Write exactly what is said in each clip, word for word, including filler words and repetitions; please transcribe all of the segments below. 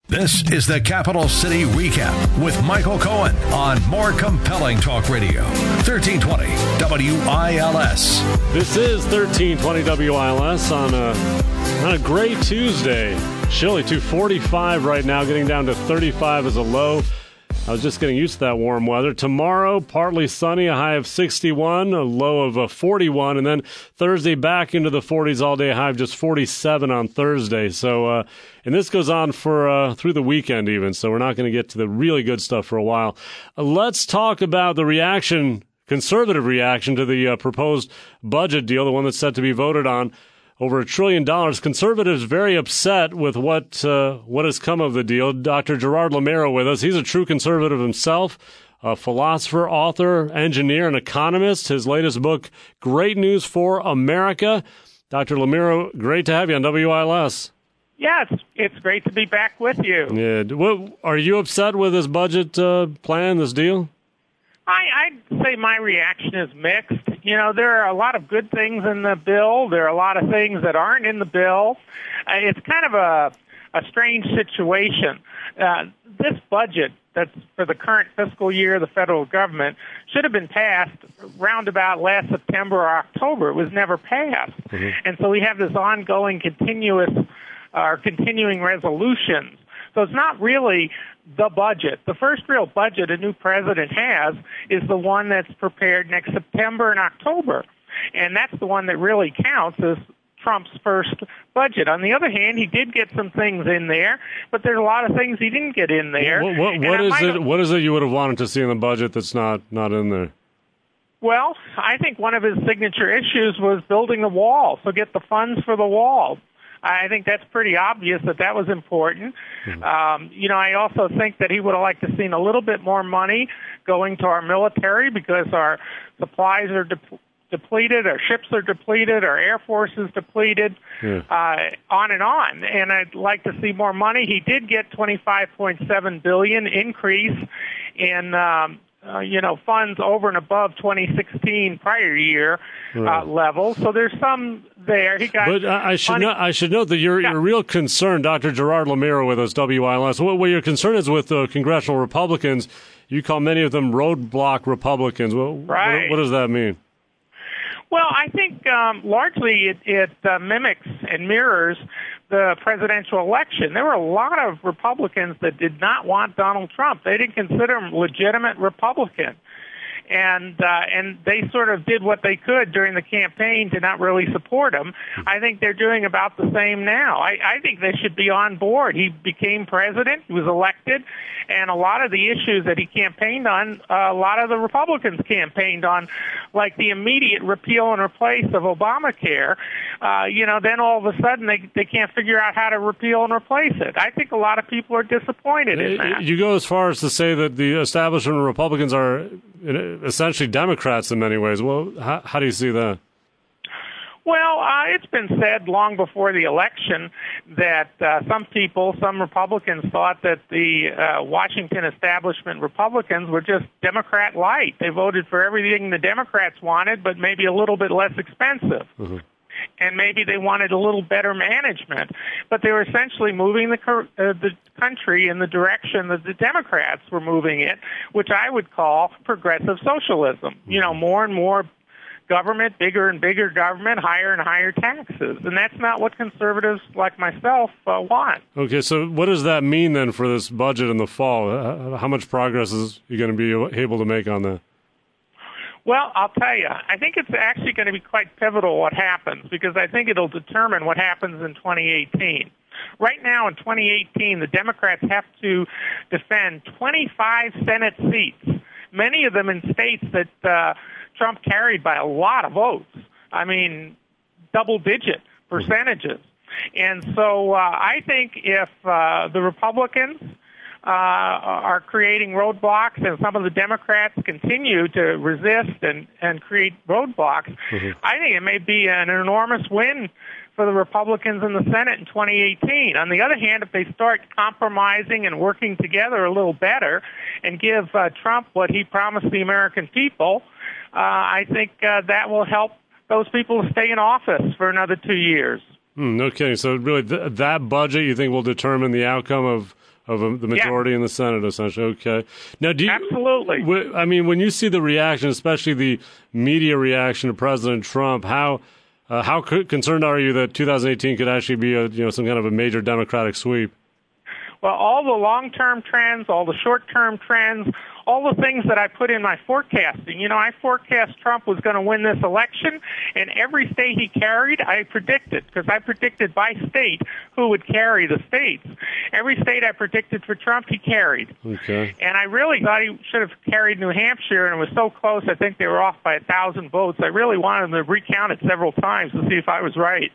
This is the Capital City Recap with Michael Cohen on More Compelling Talk Radio, thirteen twenty W I L S. This is thirteen twenty W I L S on a, on a great Tuesday. Chilly, two forty-five right now, getting down to thirty-five as a low. I was just getting used to that warm weather. Tomorrow, partly sunny, a high of sixty-one, a low of a forty-one, and then Thursday back into the forties all day, high of just forty-seven on Thursday. So, uh, and this goes on for uh, through the weekend even, so we're not going to get to the really good stuff for a while. Uh, let's talk about the reaction, conservative reaction to the uh, proposed budget deal, the one that's set to be voted on. Over a trillion dollars. Conservatives very upset with what uh, what has come of the deal. Doctor Gerard Lameiro with us. He's a true conservative himself, a philosopher, author, engineer, and economist. His latest book, Great News for America. Doctor Lameiro, great to have you on W I L S. Yes, it's great to be back with you. Yeah. What, are you upset with this budget uh, plan, this deal? I, I'd say my reaction is mixed. You know, there are a lot of good things in the bill. There are a lot of things that aren't in the bill. Uh, it's kind of a, a strange situation. Uh, this budget that's for the current fiscal year of the federal government should have been passed roundabout last September or October. It was never passed. Mm-hmm. And so we have this ongoing continuous or uh, continuing resolutions. So it's not really the budget. The first real budget a new president has is the one that's prepared next September and October. And that's the one that really counts as Trump's first budget. On the other hand, he did get some things in there, but there's a lot of things he didn't get in there. What, what, what is it? What is it you would have wanted to see in the budget that's not, not in there? Well, I think one of his signature issues was building the wall, so get the funds for the wall. I think that's pretty obvious that that was important. Mm-hmm. Um, you know, I also think that he would have liked to seen a little bit more money going to our military because our supplies are de- depleted, our ships are depleted, our Air Force is depleted, yeah. uh, on and on. And I'd like to see more money. He did get twenty-five point seven billion dollars increase in um, Uh, you know, funds over and above twenty sixteen prior year uh, right. level. So there's some there. He got. But I, I should know, I should note that your yeah. your real concern, Doctor Gerard Lameiro, with us, W I L S. What, what your concern is with the uh, congressional Republicans? You call many of them roadblock Republicans. What, right. what, what does that mean? Well, I think um, largely it, it uh, mimics and mirrors the presidential election. There were a lot of Republicans that did not want Donald Trump. They didn't consider him legitimate Republican. And uh, and they sort of did what they could during the campaign to not really support him. I think they're doing about the same now. I, I think they should be on board. He became president. He was elected. And a lot of the issues that he campaigned on, uh, a lot of the Republicans campaigned on, like the immediate repeal and replace of Obamacare. Uh, you know, then all of a sudden they, they can't figure out how to repeal and replace it. I think a lot of people are disappointed in that. You go as far as to say that the establishment Republicans are essentially Democrats in many ways. Well, how, how do you see that? Well, uh, it's been said long before the election that uh, some people, some Republicans, thought that the uh, Washington establishment Republicans were just Democrat light. They voted for everything the Democrats wanted, but maybe a little bit less expensive. Mm-hmm. And maybe they wanted a little better management, but they were essentially moving the uh, the country in the direction that the Democrats were moving it, which I would call progressive socialism. You know, more and more government, bigger and bigger government, higher and higher taxes, and that's not what conservatives like myself uh, want. Okay, so what does that mean then for this budget in the fall? Uh, how much progress is you going to be able to make on that? Well, I'll tell you, I think it's actually going to be quite pivotal what happens, because I think it'll determine what happens in twenty eighteen. Right now in twenty eighteen, the Democrats have to defend twenty-five Senate seats, many of them in states that uh, Trump carried by a lot of votes. I mean, double-digit percentages. And so uh, I think if uh, the Republicans Uh, are creating roadblocks, and some of the Democrats continue to resist and, and create roadblocks, mm-hmm. I think it may be an enormous win for the Republicans in the Senate in twenty eighteen. On the other hand, if they start compromising and working together a little better and give uh, Trump what he promised the American people, uh, I think uh, that will help those people to stay in office for another two years. Mm, no kidding. So really th- that budget you think will determine the outcome of of a, the majority yeah. in the Senate, essentially. Okay. Now, do you, Absolutely. W- I mean, when you see the reaction, especially the media reaction to President Trump, how uh, how co- concerned are you that two thousand eighteen could actually be a you know some kind of a major Democratic sweep? Well, all the long-term trends, all the short-term trends, all the things that I put in my forecasting. You know, I forecast Trump was going to win this election, and every state he carried, I predicted, because I predicted by state who would carry the states. Every state I predicted for Trump, he carried. Okay. And I really thought he should have carried New Hampshire, and it was so close, I think they were off by a thousand votes. I really wanted them to recount it several times to see if I was right.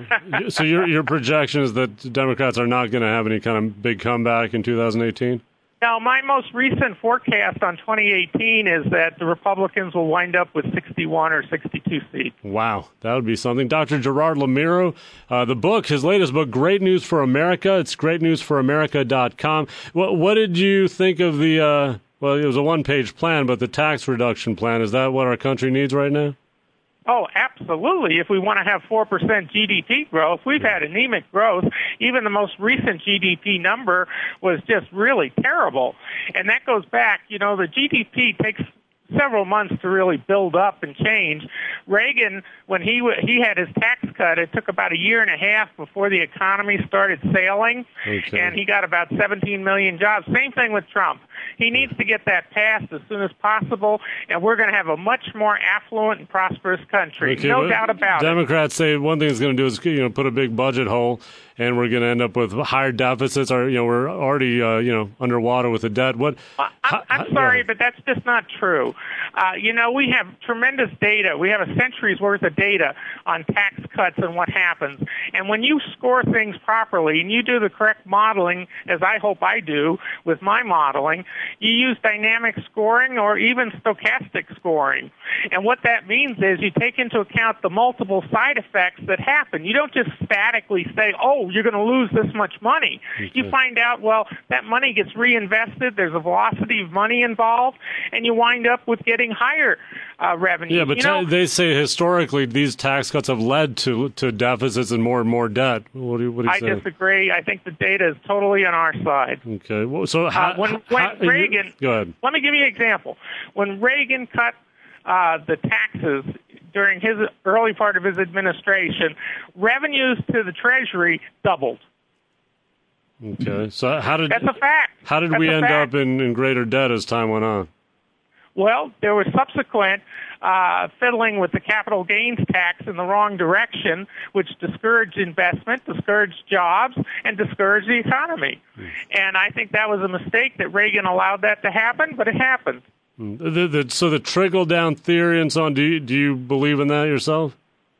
So your your projection is that Democrats are not going to have any kind of big comeback in two thousand eighteen? Now, my most recent forecast on twenty eighteen is that the Republicans will wind up with sixty-one or sixty-two seats. Wow, that would be something. Doctor Gerard Lameiro, uh, the book, his latest book, Great News for America. It's great news for america dot com. What, what did you think of the, uh, well, it was a one-page plan, but the tax reduction plan, is that what our country needs right now? Oh, absolutely. If we want to have four percent G D P growth, we've had anemic growth. Even the most recent G D P number was just really terrible. And that goes back, you know, the G D P takes several months to really build up and change. Reagan, when he w- he had his tax cut, it took about a year and a half before the economy started sailing, okay. and he got about seventeen million jobs. Same thing with Trump. He needs to get that passed as soon as possible, and we're going to have a much more affluent and prosperous country. Okay, no doubt about Democrats it. say one thing it's going to do is you know put a big budget hole, and we're going to end up with higher deficits. Or you know we're already uh, you know underwater with the debt. What? Uh, I'm, I'm sorry, yeah. but that's just not true. Uh, you know, we have tremendous data. We have a century's worth of data on tax cuts and what happens. And when you score things properly and you do the correct modeling, as I hope I do with my modeling, you use dynamic scoring or even stochastic scoring. And what that means is you take into account the multiple side effects that happen. You don't just statically say, oh, you're going to lose this much money. Okay. You find out, well, that money gets reinvested. There's a velocity of money involved, and you wind up with getting higher uh, revenue. Yeah, but you know, t- they say historically these tax cuts have led to to deficits and more and more debt. What do you, what do you I say? disagree. I think the data is totally on our side. Okay. Well, so how, uh, when, when how, Reagan, go ahead. Let me give you an example. When Reagan cut uh, the taxes during his early part of his administration, revenues to the Treasury doubled. Okay. So how did that's a fact. How did That's we end fact. up in, in greater debt as time went on? Well, there was subsequent uh, fiddling with the capital gains tax in the wrong direction, which discouraged investment, discouraged jobs, and discouraged the economy. Mm. And I think that was a mistake that Reagan allowed that to happen, but it happened. Mm. The, the, so the trickle-down theory and so on, do you, do you believe in that yourself?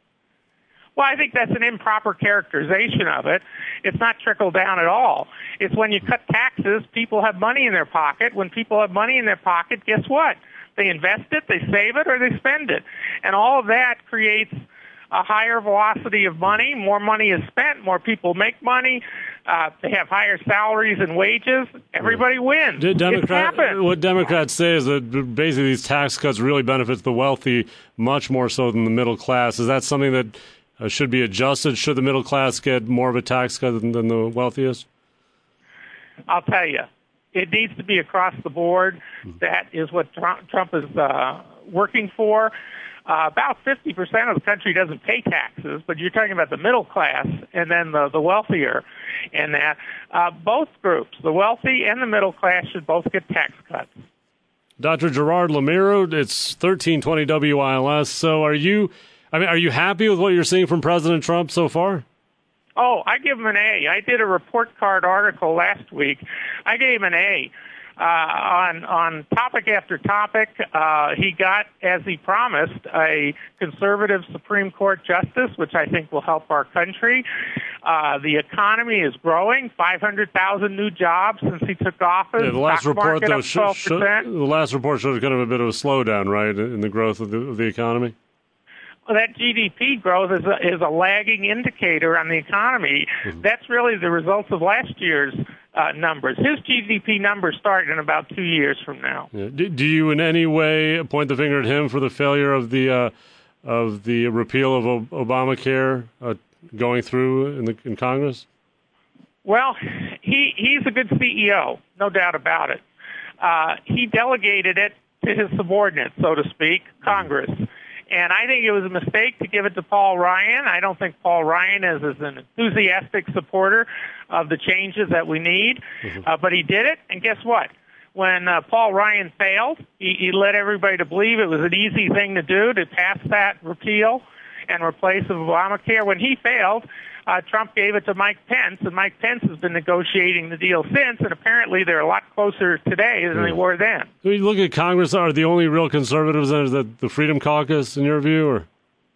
Well, I think that's an improper characterization of it. It's not trickle down at all. It's when you cut taxes, people have money in their pocket. When people have money in their pocket, guess what? They invest it, they save it, or they spend it. And all of that creates a higher velocity of money. More money is spent, more people make money. Uh, they have higher salaries and wages. Everybody wins. Democrat, it's happened. What Democrats say is that basically these tax cuts really benefits the wealthy much more so than the middle class. Is that something that Uh, should be adjusted? Should the middle class get more of a tax cut than, than the wealthiest? I'll tell you, it needs to be across the board. That is what Trump, Trump is uh, working for. Uh, about fifty percent of the country doesn't pay taxes, but you're talking about the middle class and then the, the wealthier. And that uh, both groups, the wealthy and the middle class, should both get tax cuts. Doctor Gerard Lameiro, it's thirteen twenty W I L S. So are you... I mean, are you happy with what you're seeing from President Trump so far? Oh, I give him an A. I did a report card article last week. I gave him an A. Uh, on on topic after topic, uh, he got, as he promised, a conservative Supreme Court justice, which I think will help our country. Uh, the economy is growing, five hundred thousand new jobs since he took office. Yeah, the last Stock report, though, sh- sh- the last report showed kind of a bit of a slowdown, right, in the growth of the, of the economy? Well, that G D P growth is a, is a lagging indicator on the economy. Mm-hmm. That's really the results of last year's uh, numbers. His G D P numbers start in about two years from now. Yeah. Do, do you in any way point the finger at him for the failure of the uh, of the repeal of o- Obamacare uh, going through in the in Congress? Well, he he's a good C E O, no doubt about it. Uh, he delegated it to his subordinates, so to speak, Congress. And I think it was a mistake to give it to Paul Ryan. I don't think Paul Ryan is, is an enthusiastic supporter of the changes that we need. Mm-hmm. Uh, but he did it, and guess what? When uh, Paul Ryan failed, he, he led everybody to believe it was an easy thing to do to pass that repeal and replace Obamacare. When he failed, uh, Trump gave it to Mike Pence, and Mike Pence has been negotiating the deal since, and apparently they're a lot closer today than they were then. When you look at Congress, are the only real conservatives is that the Freedom Caucus, in your view? Or?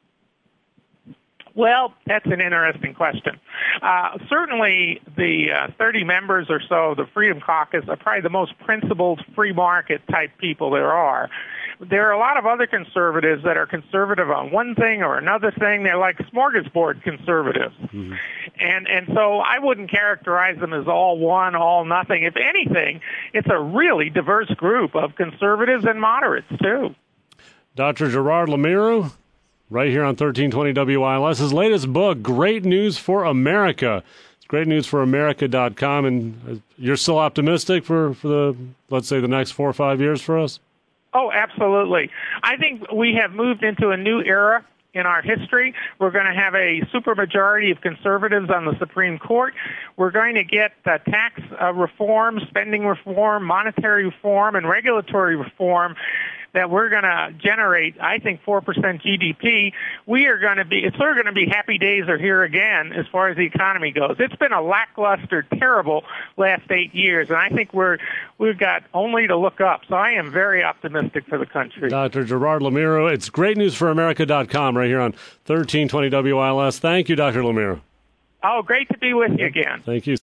Well, that's an interesting question. Uh, certainly the uh, thirty members or so of the Freedom Caucus are probably the most principled free market type people there are. There are a lot of other conservatives that are conservative on one thing or another thing. They're like smorgasbord conservatives. Mm-hmm. And and so I wouldn't characterize them as all one, all nothing. If anything, it's a really diverse group of conservatives and moderates, too. Doctor Gerard Lameru, right here on thirteen twenty W I L S. His latest book, Great News for America. It's great news for america dot com. And you're still optimistic for, for the, let's say, the next four or five years for us? Oh, absolutely. I think we have moved into a new era in our history. We're going to have a supermajority of conservatives on the Supreme Court. We're going to get uh, tax uh, reform, spending reform, monetary reform, and regulatory reform that we're going to generate, I think, four percent G D P. We are going to be, it's sort of going to be happy days are here again as far as the economy goes. It's been a lackluster, terrible last eight years, and I think we're, we've got only to look up. So I am very optimistic for the country. Doctor Gerard Lameru, it's great news for america dot com right here on thirteen twenty W I L S. Thank you, Doctor Lameru. Oh, great to be with you again. Thank you.